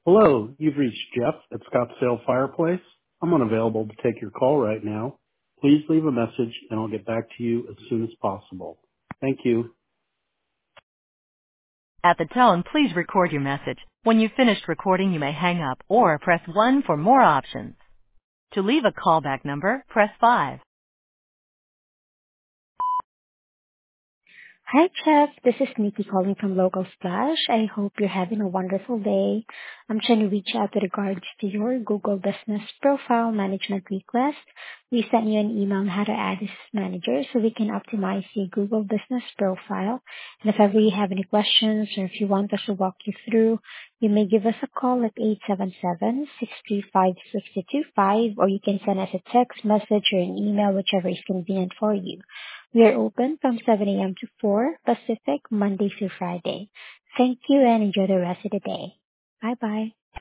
Hello, you've reached Jeff at Scottsdale Fireplace. I'm unavailable to take your call right now. Please leave a message and I'll get back to you as soon as possible. Thank you. At the tone, please record your message. When you've finished recording, you may hang up or press 1 for more options. To leave a callback number, press 5. Hi, Jeff. This is Nikki calling from Local Splash. I hope you're having a wonderful day. I'm trying to reach out with regards to your Google Business Profile Management request. We sent you an email on how to add this manager so we can optimize your Google Business Profile. And if ever you have any questions or if you want us to walk you through, you may give us a call at 877-635-6225, or you can send us a text message or an email, whichever is convenient for you. We are open from 7 a.m. to 4 Pacific, Monday through Friday. Thank you and enjoy the rest of the day. Bye-bye.